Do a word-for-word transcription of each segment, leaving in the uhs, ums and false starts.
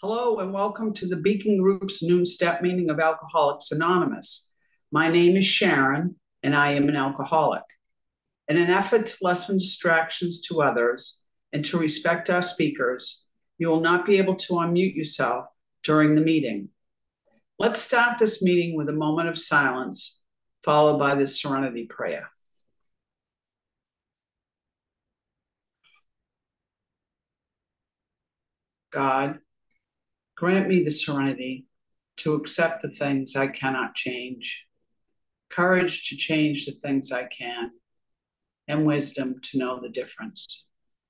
Hello and welcome to the Beacon Group's noon step meeting of Alcoholics Anonymous. My name is Sharon and I am an alcoholic. In an effort to lessen distractions to others and to respect our speakers, you will not be able to unmute yourself during the meeting. Let's start this meeting with a moment of silence, followed by the serenity prayer. God, grant me the serenity to accept the things I cannot change, courage to change the things I can, and wisdom to know the difference.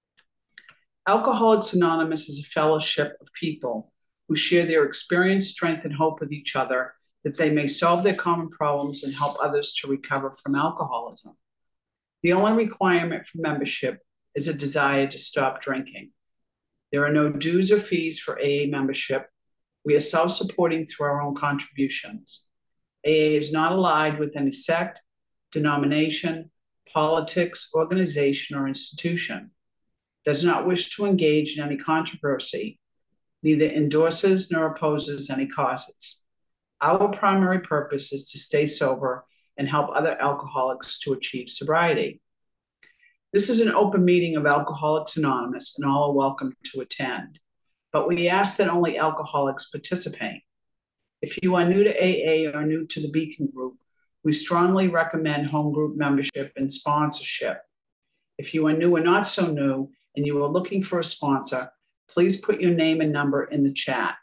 Alcoholics Anonymous is a fellowship of people who share their experience, strength, and hope with each other that they may solve their common problems and help others to recover from alcoholism. The only requirement for membership is a desire to stop drinking. There are no dues or fees for A A membership. We are self-supporting through our own contributions. A A is not allied with any sect, denomination, politics, organization, or institution, does not wish to engage in any controversy, neither endorses nor opposes any causes. Our primary purpose is to stay sober and help other alcoholics to achieve sobriety. This is an open meeting of Alcoholics Anonymous, and all are welcome to attend, but we ask that only alcoholics participate. If you are new to A A or new to the Beacon Group, we strongly recommend home group membership and sponsorship. If you are new or not so new and you are looking for a sponsor, please put your name and number in the chat.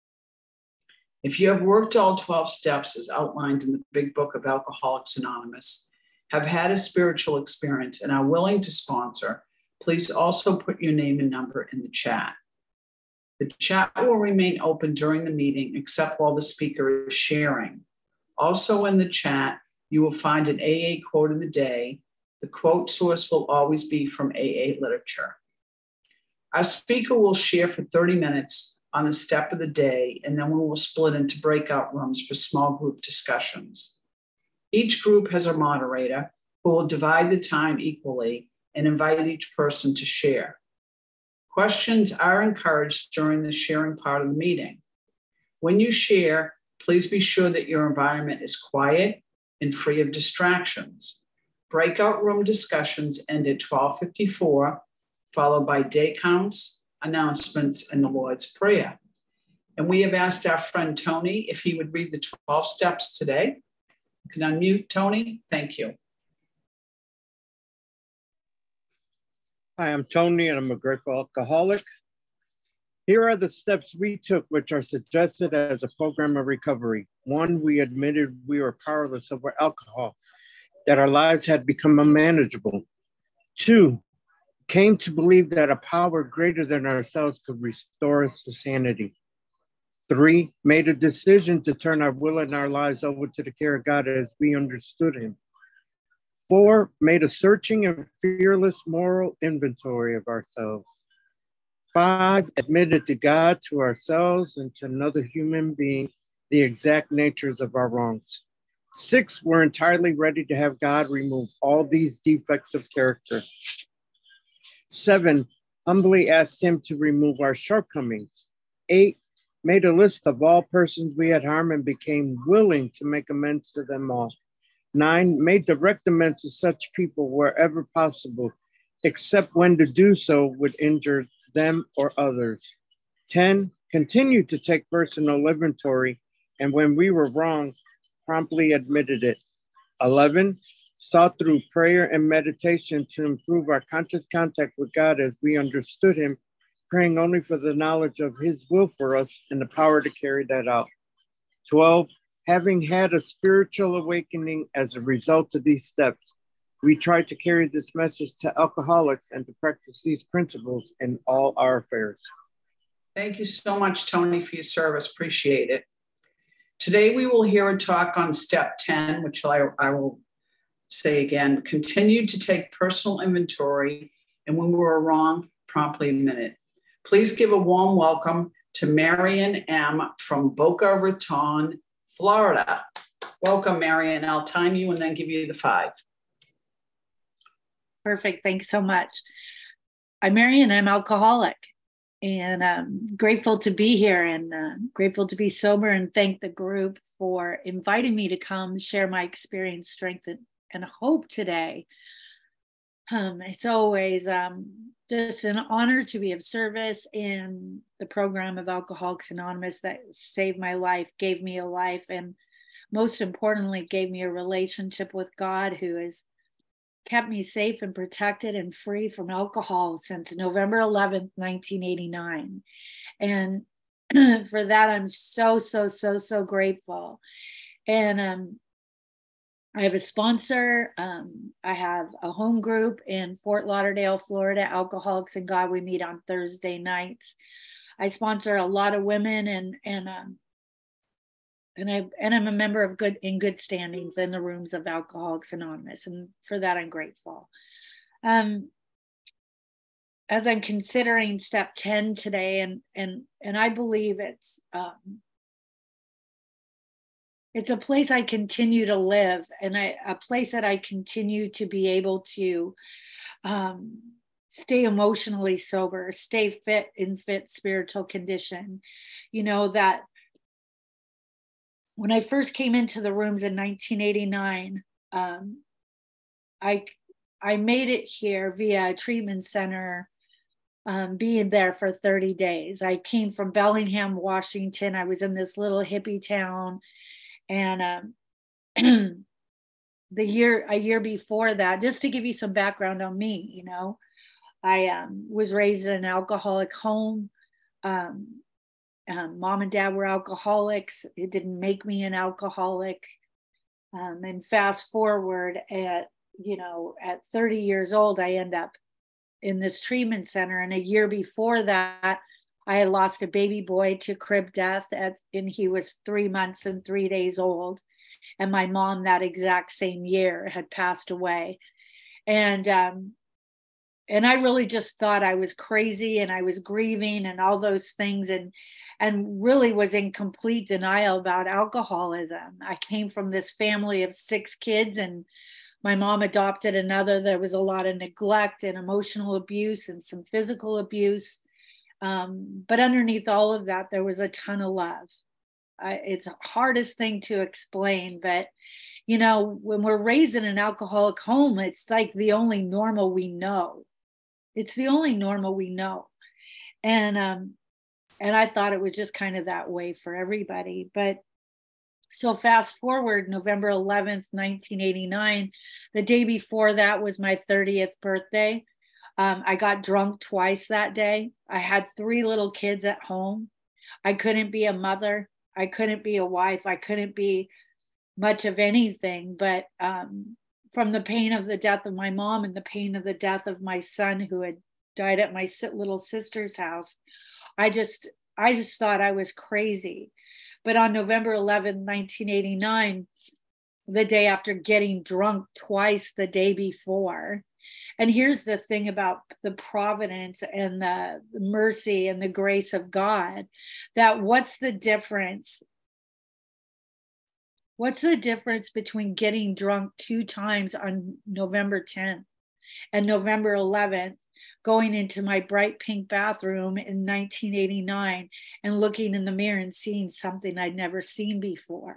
If you have worked all twelve steps as outlined in the Big Book of Alcoholics Anonymous, have had a spiritual experience and are willing to sponsor, please also put your name and number in the chat. The chat will remain open during the meeting except while the speaker is sharing. Also in the chat, you will find an A A quote of the day. The quote source will always be from A A literature. Our speaker will share for thirty minutes on the step of the day, and then we will split into breakout rooms for small group discussions. Each group has a moderator who will divide the time equally and invite each person to share. Questions are encouraged during the sharing part of the meeting. When you share, please be sure that your environment is quiet and free of distractions. Breakout room discussions end at twelve fifty-four, followed by day counts, announcements, and the Lord's Prayer. And we have asked our friend Tony if he would read the twelve steps today. You can unmute, Tony. Thank you. Hi, I'm Tony, and I'm a grateful alcoholic. Here are the steps we took, which are suggested as a program of recovery. One, we admitted we were powerless over alcohol, that our lives had become unmanageable. Two, came to believe that a power greater than ourselves could restore us to sanity. Three, made a decision to turn our will and our lives over to the care of God as we understood him. Four, made a searching and fearless moral inventory of ourselves. Five, admitted to God, to ourselves, and to another human being the exact natures of our wrongs. Six, we're entirely ready to have God remove all these defects of character. Seven, humbly asked him to remove our shortcomings. Eight, made a list of all persons we had harmed and became willing to make amends to them all. Nine, made direct amends to such people wherever possible, except when to do so would injure them or others. Ten, continued to take personal inventory, and when we were wrong, promptly admitted it. Eleven, sought through prayer and meditation to improve our conscious contact with God as we understood him, praying only for the knowledge of his will for us and the power to carry that out. Twelve, having had a spiritual awakening as a result of these steps, we try to carry this message to alcoholics and to practice these principles in all our affairs. Thank you so much, Tony, for your service. Appreciate it. Today, we will hear a talk on step ten, which I, I will say again, continue to take personal inventory, and when we were wrong, promptly admit it. Please give a warm welcome to Marian M. from Boca Raton, Florida. Welcome, Marian. I'll time you and then give you the five. Perfect. Thanks so much. I'm Marian. I'm alcoholic. and um, grateful to be here, and uh, grateful to be sober, and thank the group for inviting me to come share my experience, strength, and, and hope today. Um, it's always um, just an honor to be of service in the program of Alcoholics Anonymous that saved my life, gave me a life, and most importantly, gave me a relationship with God, who has kept me safe and protected and free from alcohol since November eleventh, nineteen eighty-nine. And for that, I'm so, so, so, so grateful. And um, I have a sponsor. Um, I have a home group in Fort Lauderdale, Florida, Alcoholics and God. We meet on Thursday nights. I sponsor a lot of women, and and um, and I and I'm a member of good in good standings in the rooms of Alcoholics Anonymous, and for that I'm grateful. Um, as I'm considering step ten today, and and and I believe it's um, it's a place I continue to live, and I, a place that I continue to be able to um, stay emotionally sober, stay fit in fit spiritual condition. You know, that when I first came into the rooms in nineteen eighty-nine, um, I I made it here via a treatment center, um, being there for thirty days. I came from Bellingham, Washington. I was in this little hippie town. And um, the year, a year before that, just to give you some background on me, you know, I um, was raised in an alcoholic home. Um, um, mom and dad were alcoholics. It didn't make me an alcoholic. Um, and fast forward at, you know, at thirty years old, I end up in this treatment center. And a year before that, I had lost a baby boy to crib death, at, and he was three months and three days old. And my mom, that exact same year, had passed away. And um, and I really just thought I was crazy, and I was grieving and all those things, and and really was in complete denial about alcoholism. I came from this family of six kids, and my mom adopted another. There was a lot of neglect and emotional abuse and some physical abuse. Um, but underneath all of that, there was a ton of love. I, it's the hardest thing to explain, but you know, when we're raised in an alcoholic home, it's like the only normal we know. It's the only normal we know. And, um, and I thought it was just kind of that way for everybody. But so fast forward, November eleventh, nineteen eighty-nine, the day before that was my thirtieth birthday. Um, I got drunk twice that day. I had three little kids at home. I couldn't be a mother. I couldn't be a wife. I couldn't be much of anything. But um, from the pain of the death of my mom and the pain of the death of my son, who had died at my little sister's house, I just, I just thought I was crazy. But on November eleventh, nineteen eighty-nine, the day after getting drunk twice the day before, and here's the thing about the providence and the mercy and the grace of God, that what's the difference? What's the difference between getting drunk two times on November tenth and November eleventh, going into my bright pink bathroom in nineteen eighty-nine and looking in the mirror and seeing something I'd never seen before?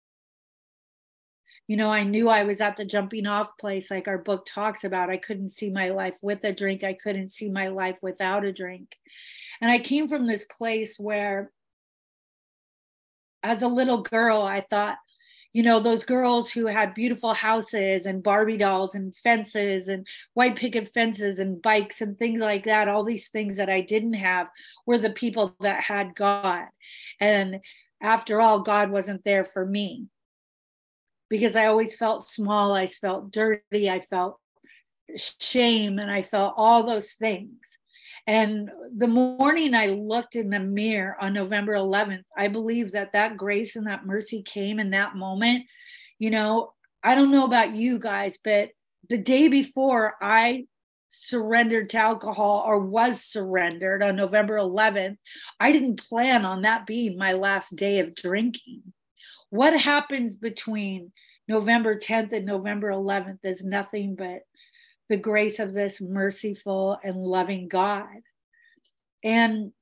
You know, I knew I was at the jumping off place, like our book talks about. I couldn't see my life with a drink. I couldn't see my life without a drink. And I came from this place where, as a little girl, I thought, you know, those girls who had beautiful houses and Barbie dolls and fences and white picket fences and bikes and things like that, all these things that I didn't have, were the people that had God. And after all, God wasn't there for me, because I always felt small. I felt dirty. I felt shame, and I felt all those things. And the morning I looked in the mirror on November eleventh, I believe that that grace and that mercy came in that moment. You know, I don't know about you guys, but the day before I surrendered to alcohol, or was surrendered on November eleventh, I didn't plan on that being my last day of drinking. What happens between November tenth and November eleventh is nothing but the grace of this merciful and loving God. And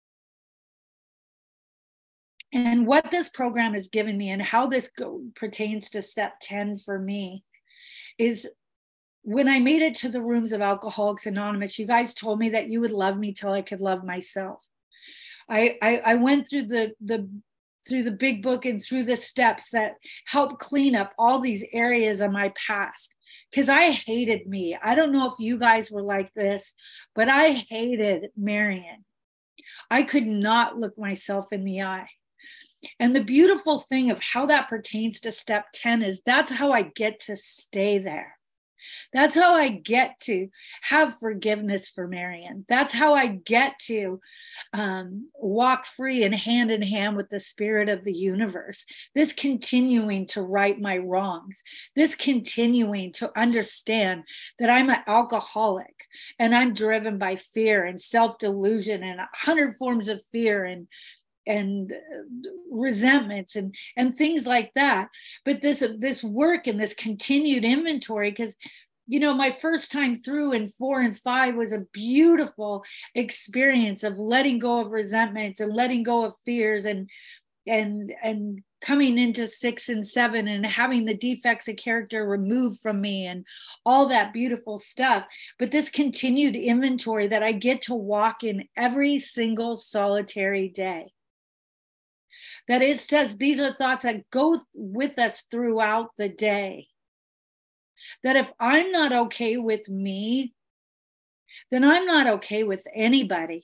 And what this program has given me and how this go, pertains to step ten for me is when I made it to the rooms of Alcoholics Anonymous, you guys told me that you would love me till I could love myself. I, I, I went through the, the, through the big book and through the steps that helped clean up all these areas of my past, because I hated me. I don't know if you guys were like this, but I hated Marion. I could not look myself in the eye. And the beautiful thing of how that pertains to step ten is that's how I get to stay there. That's how I get to have forgiveness for Marion. That's how I get to um, walk free and hand in hand with the spirit of the universe. This continuing to right my wrongs. This continuing to understand that I'm an alcoholic and I'm driven by fear and self-delusion and a hundred forms of fear and and resentments and and things like that. But this this work and this continued inventory, because you know my first time through in four and five was a beautiful experience of letting go of resentments and letting go of fears and and and coming into six and seven and having the defects of character removed from me and all that beautiful stuff. But this continued inventory that I get to walk in every single solitary day. That it says these are thoughts that go with us throughout the day. That if I'm not okay with me, then I'm not okay with anybody.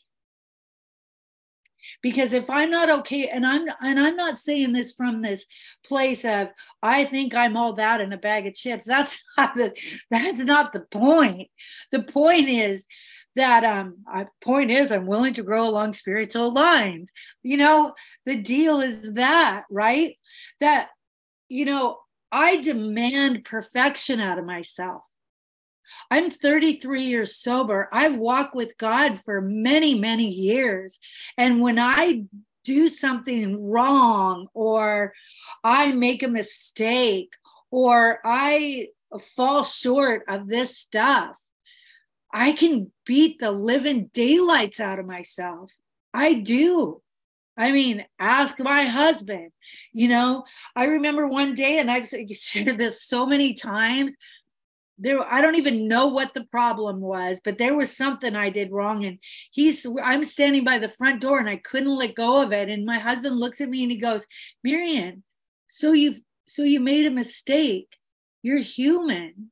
Because if I'm not okay, and I'm and I'm not saying this from this place of I think I'm all that in a bag of chips. That's not the that's not the point. The point is that um I, point is I'm willing to grow along spiritual lines. You know, the deal is that, right? That, you know, I demand perfection out of myself. I'm thirty-three years sober. I've walked with God for many, many years. And when I do something wrong, or I make a mistake, or I fall short of this stuff, I can beat the living daylights out of myself. I do. I mean, ask my husband. You know, I remember one day, and I've shared this so many times, there, I don't even know what the problem was, but there was something I did wrong. And he's, I'm standing by the front door and I couldn't let go of it. And my husband looks at me and he goes, Marion, so you've, so you made a mistake. You're human.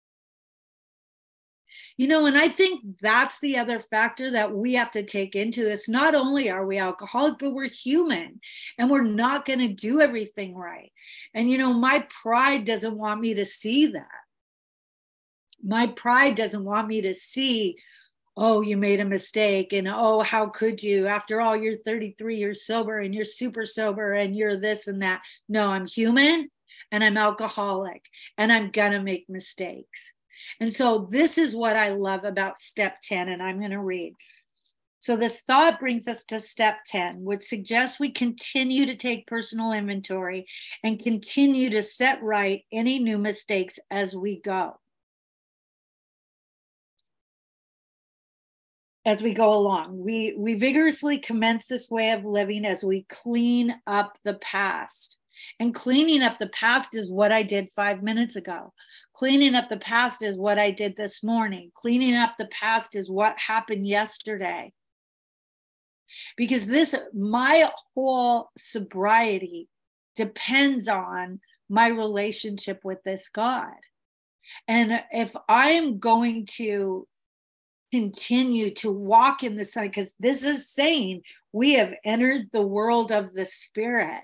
You know, and I think that's the other factor that we have to take into this. Not only are we alcoholic, but we're human and we're not going to do everything right. And, you know, my pride doesn't want me to see that. My pride doesn't want me to see, oh, you made a mistake. And, oh, how could you? After all, you're thirty-three years sober and you're super sober and you're this and that. No, I'm human and I'm alcoholic and I'm going to make mistakes. And so this is what I love about step ten, and I'm going to read. So this thought brings us to step ten, which suggests we continue to take personal inventory and continue to set right any new mistakes as we go. As we go along, we, we vigorously commence this way of living as we clean up the past. And cleaning up the past is what I did five minutes ago. Cleaning up the past is what I did this morning. Cleaning up the past is what happened yesterday. Because this, my whole sobriety depends on my relationship with this God. And if I am going to continue to walk in the sun, because this is saying we have entered the world of the spirit.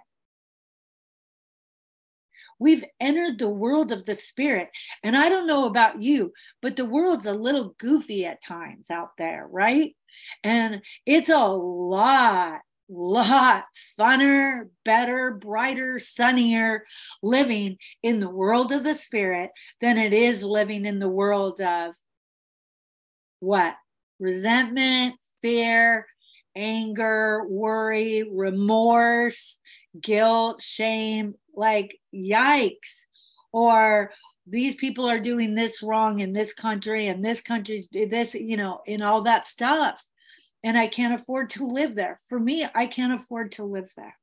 We've entered the world of the spirit. And I don't know about you, but the world's a little goofy at times out there, right? And it's a lot, lot funner, better, brighter, sunnier living in the world of the spirit than it is living in the world of what? Resentment, fear, anger, worry, remorse, guilt, shame, like yikes. Or these people are doing this wrong in this country and this country's this, you know, and all that stuff. and I can't afford to live there. For me, I can't afford to live there.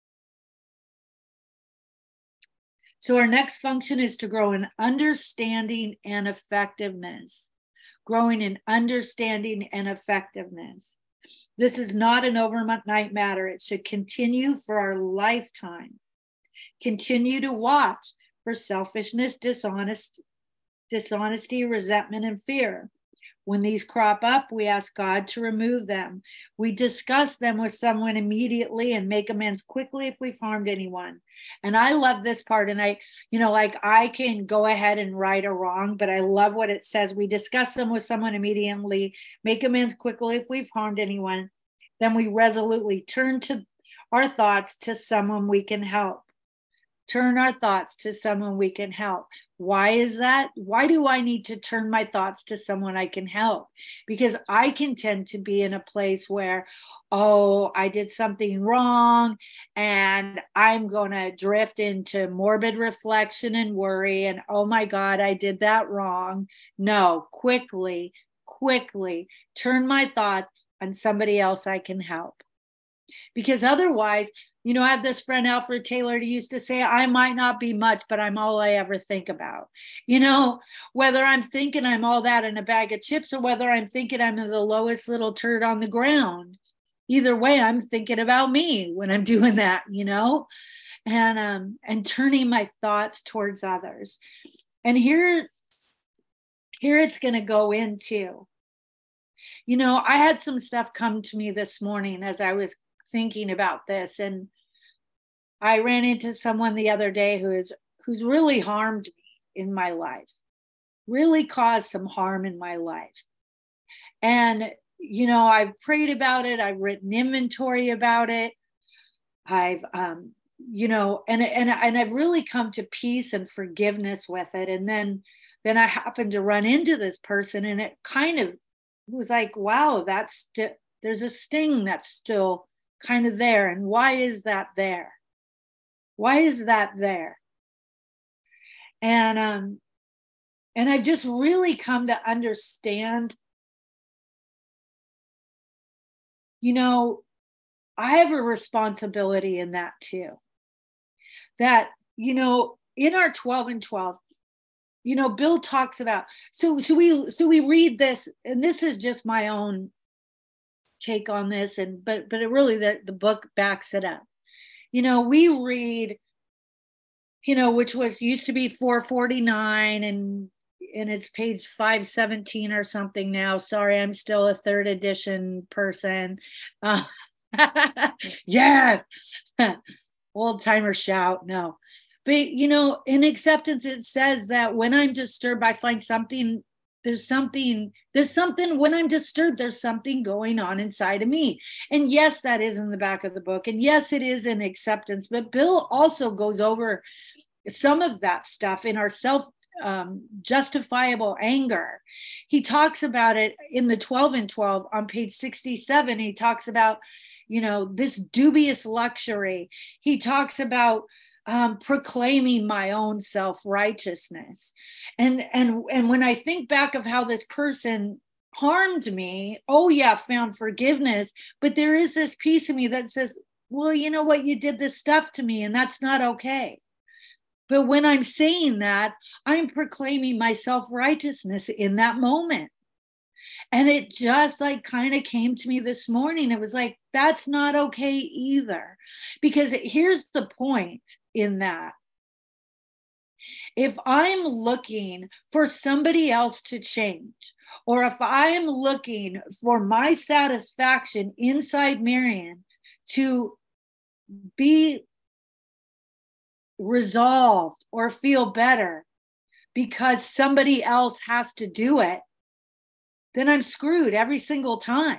So our next function is to grow in understanding and effectiveness. Growing in understanding and effectiveness. This is not an overnight matter. It should continue for our lifetime. Continue to watch for selfishness, dishonest, dishonesty, resentment, and fear. When these crop up, we ask God to remove them. We discuss them with someone immediately and make amends quickly if we've harmed anyone. And I love this part. And I, you know, like I can go ahead and right or wrong, but I love what it says. We discuss them with someone immediately, make amends quickly if we've harmed anyone. Then we resolutely turn to our thoughts to someone we can help. Turn our thoughts to someone we can help. Why is that? Why do I need to turn my thoughts to someone I can help? Because I can tend to be in a place where, oh, I did something wrong, and I'm going to drift into morbid reflection and worry, and oh my God, I did that wrong. No, quickly, quickly turn my thoughts on somebody else I can help. Because otherwise, you know, I have this friend, Alfred Taylor, who used to say, I might not be much, but I'm all I ever think about. You know, whether I'm thinking I'm all that in a bag of chips or whether I'm thinking I'm the lowest little turd on the ground. Either way, I'm thinking about me when I'm doing that, you know, and, um, and turning my thoughts towards others. And here, here it's going to go into, you know, I had some stuff come to me this morning as I was thinking about this, and I ran into someone the other day who's who's really harmed me in my life, really caused some harm in my life. And you know, I've prayed about it, I've written inventory about it, I've um you know, and and and I've really come to peace and forgiveness with it. And then then I happened to run into this person, and it kind of was like, wow, that's st- there's a sting that's still kind of there. And why is that there? Why is that there? And um, and I've just really come to understand, you know, I have a responsibility in that too. That, you know, in our twelve and twelve, you know, Bill talks about, so so we so we read this, and this is just my own take on this, and but but it really, the, the book backs it up. You know, we read, you know, which was used to be four forty-nine, and and it's page five seventeen or something now. Sorry, I'm still a third edition person. Uh, yes, old timer shout. No, but you know, in acceptance, it says that when I'm disturbed, I find something. There's something, there's something, when I'm disturbed, there's something going on inside of me. And yes, that is in the back of the book. And yes, it is in acceptance. But Bill also goes over some of that stuff in our self um, justifiable anger. He talks about it in the twelve and twelve on page sixty-seven. He talks about, you know, this dubious luxury. He talks about Um, proclaiming my own self-righteousness. And, and, and when I think back of how this person harmed me, oh yeah, found forgiveness, but there is this piece of me that says, well, you know what, you did this stuff to me and that's not okay. But when I'm saying that, I'm proclaiming my self-righteousness in that moment. And it just like kind of came to me this morning. It was like, that's not okay either. Because here's the point in that. If I'm looking for somebody else to change, or if I'm looking for my satisfaction inside Marian to be resolved or feel better because somebody else has to do it, then I'm screwed every single time.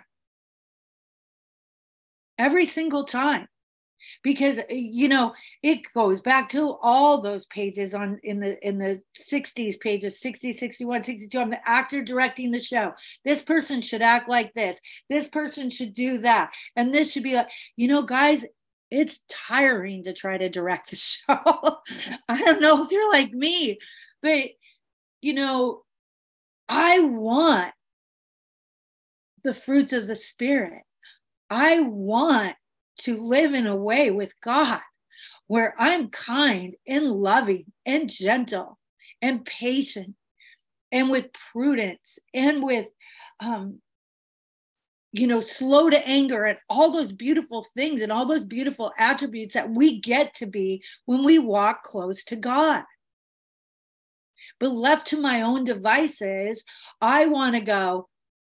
Every single time. Because, you know, it goes back to all those pages on in the in the sixties pages, sixty, sixty-one, sixty-two. I'm the actor directing the show. This person should act like this. This person should do that. And this should be like, you know, guys, it's tiring to try to direct the show. I don't know if you're like me, but, you know, I want the fruits of the Spirit. I want to live in a way with God where I'm kind and loving and gentle and patient and with prudence and with, um, you know, slow to anger and all those beautiful things and all those beautiful attributes that we get to be when we walk close to God. But left to my own devices, I want to go,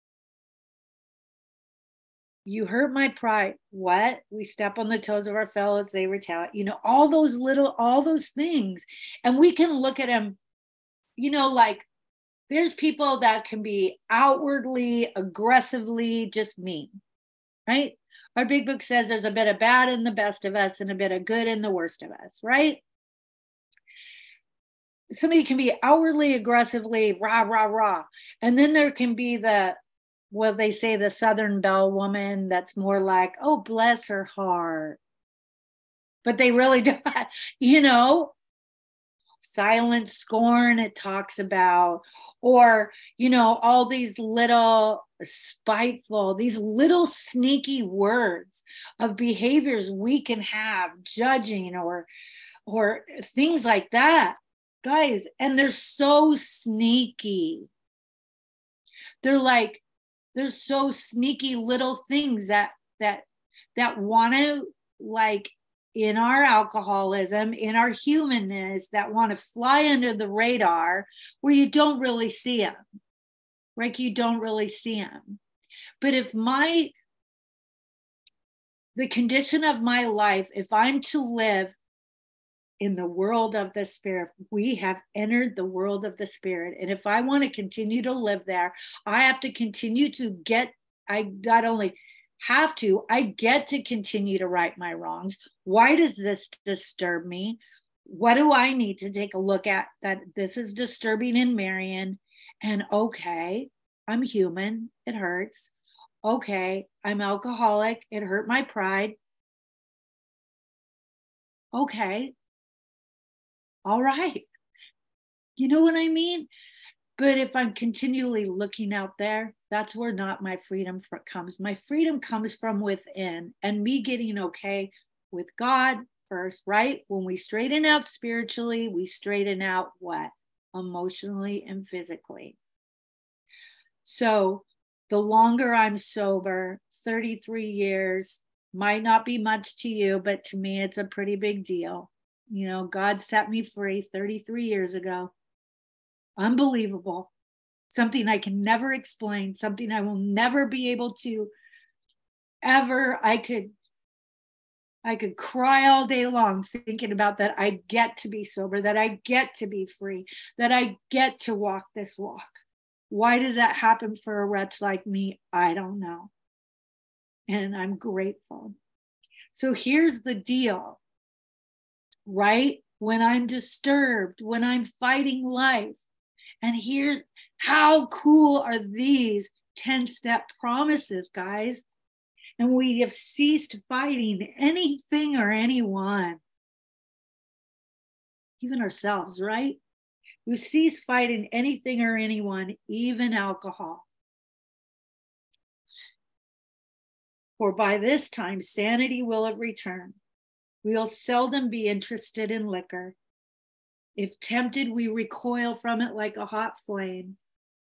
you hurt my pride. What? We step on the toes of our fellows, they retaliate. You know, all those little, all those things. And we can look at them, you know, like there's people that can be outwardly, aggressively just mean, right? Our big book says there's a bit of bad in the best of us and a bit of good in the worst of us, right? Somebody can be outwardly, aggressively, rah, rah, rah. And then there can be the, well, they say the Southern Belle woman that's more like, oh, bless her heart. But they really do, you know, silent scorn it talks about, or, you know, all these little spiteful, these little sneaky words of behaviors we can have, judging or, or things like that, guys. And they're so sneaky. They're like, there's so sneaky little things that that that want to, like, in our alcoholism, in our humanness, that want to fly under the radar where you don't really see them, right? You don't really see them. But if my, the condition of my life, if I'm to live in the world of the Spirit, we have entered the world of the Spirit. And if I want to continue to live there, I have to continue to get, I not only have to, I get to continue to right my wrongs. Why does this disturb me? What do I need to take a look at that this is disturbing in Marion? And okay, I'm human, it hurts. Okay, I'm alcoholic, it hurt my pride. Okay, all right. You know what I mean? But if I'm continually looking out there, that's where not my freedom comes. My freedom comes from within, and me getting okay with God first, right? When we straighten out spiritually, we straighten out what? Emotionally and physically. So the longer I'm sober, thirty-three years, might not be much to you, but to me, it's a pretty big deal. You know, God set me free thirty-three years ago. Unbelievable. Something I can never explain, something I will never be able to ever, I could, I could cry all day long thinking about that. I get to be sober, that I get to be free, that I get to walk this walk. Why does that happen for a wretch like me? I don't know. And I'm grateful. So here's the deal, right? When I'm disturbed, when I'm fighting life, and here's how cool are these ten-step promises, guys? And we have ceased fighting anything or anyone, even ourselves, right? We cease fighting anything or anyone, even alcohol. For by this time, sanity will have returned. We'll seldom be interested in liquor. If tempted, we recoil from it like a hot flame.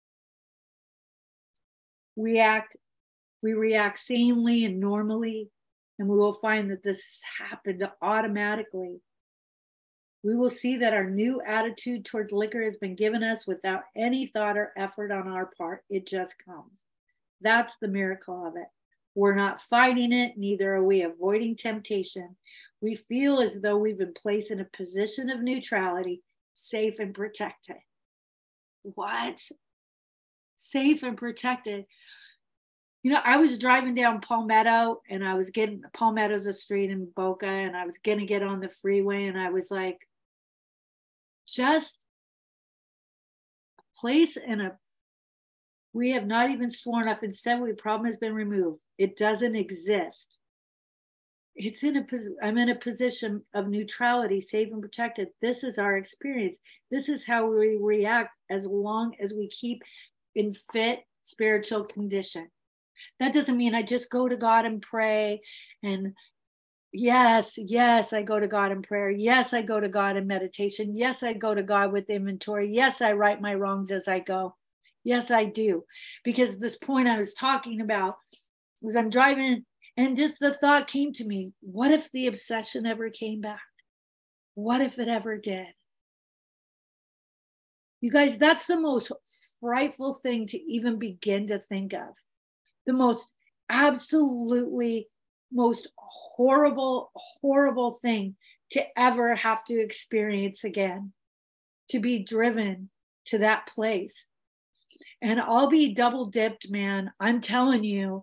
We act, we react sanely and normally, and we will find that this has happened automatically. We will see that our new attitude toward liquor has been given us without any thought or effort on our part. It just comes. That's the miracle of it. We're not fighting it, neither are we avoiding temptation. We feel as though we've been placed in a position of neutrality, safe and protected. What? Safe and protected. You know, I was driving down Palmetto, and I was getting, Palmetto's a street in Boca, and I was going to get on the freeway, and I was like, just a place and a, we have not even sworn up and said the problem has been removed. It doesn't exist. It's in a, I'm in a position of neutrality, safe and protected. This is our experience. This is how we react as long as we keep in fit spiritual condition. That doesn't mean I just go to God and pray and yes, yes, I go to God in prayer. Yes, I go to God in meditation. Yes, I go to God with inventory. Yes, I right my wrongs as I go. Yes, I do. Because this point I was talking about was I'm driving and just the thought came to me, what if the obsession ever came back? What if it ever did? You guys, that's the most frightful thing to even begin to think of. The most absolutely most horrible, horrible thing to ever have to experience again, to be driven to that place. And I'll be double dipped, man. I'm telling you,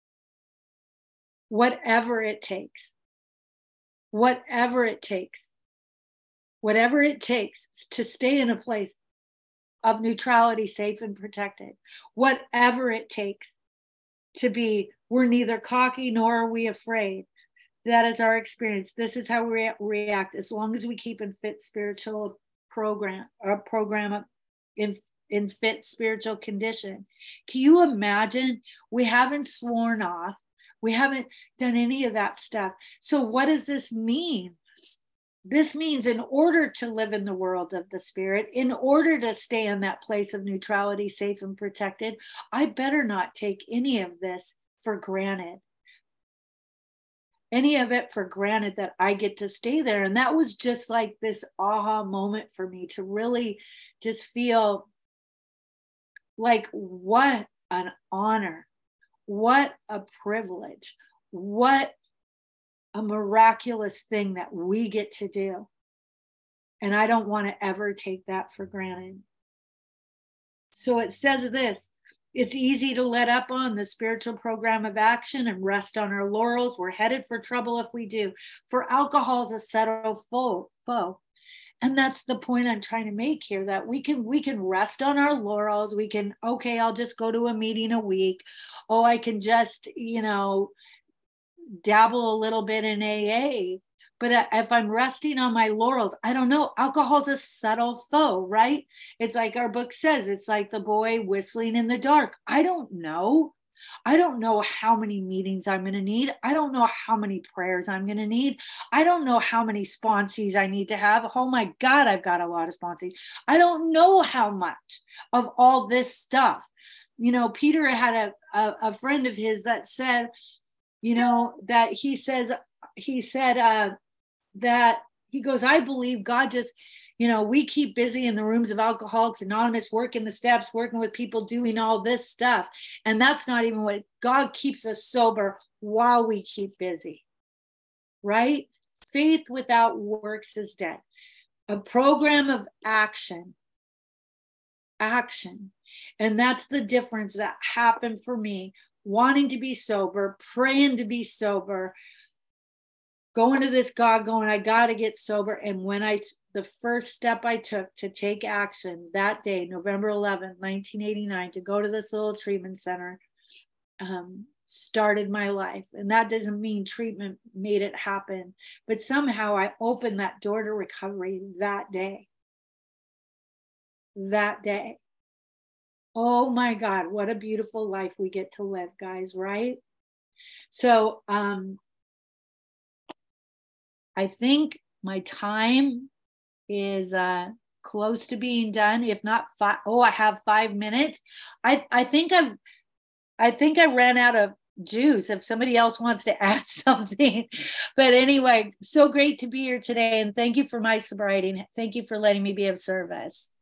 whatever it takes, whatever it takes, whatever it takes to stay in a place of neutrality, safe and protected, whatever it takes to be, we're neither cocky nor are we afraid. That is our experience. This is how we react as long as we keep in fit spiritual program or program in, in fit spiritual condition. Can you imagine? We haven't sworn off. We haven't done any of that stuff. So what does this mean? This means in order to live in the world of the spirit, in order to stay in that place of neutrality, safe and protected, I better not take any of this for granted. Any of it for granted that I get to stay there. And that was just like this aha moment for me to really just feel like what an honor, what a privilege, what a miraculous thing that we get to do. And I don't want to ever take that for granted. So it says this, it's easy to let up on the spiritual program of action and rest on our laurels. We're headed for trouble if we do. For alcohol is a subtle foe. foe. And that's the point I'm trying to make here, that we can we can rest on our laurels. We can, okay, I'll just go to a meeting a week. Oh, I can just, you know, dabble a little bit in A A, but if I'm resting on my laurels, I don't know, alcohol's a subtle foe, right? It's like our book says, it's like the boy whistling in the dark. I don't know. I don't know how many meetings I'm going to need. I don't know how many prayers I'm going to need. I don't know how many sponsees I need to have. Oh my God, I've got a lot of sponsees. I don't know how much of all this stuff. You know, Peter had a, a, a friend of his that said, you know, that he says, he said uh, that he goes, I believe God just, you know, we keep busy in the rooms of Alcoholics Anonymous, working the steps, working with people, doing all this stuff. And that's not even what God keeps us sober while we keep busy, right? Faith without works is dead. A program of action, action. And that's the difference that happened for me. Wanting to be sober, praying to be sober, going to this God going, I got to get sober. And when I, the first step I took to take action that day, November eleventh, nineteen eighty-nine, to go to this little treatment center, um, started my life. And that doesn't mean treatment made it happen, but somehow I opened that door to recovery that day. That day. Oh my God, what a beautiful life we get to live, guys, right? So um, I think my time is uh, close to being done. If not five, oh, I have five minutes. I, I think I've, I think I ran out of juice if somebody else wants to add something. But anyway, so great to be here today. And thank you for my sobriety. And thank you for letting me be of service.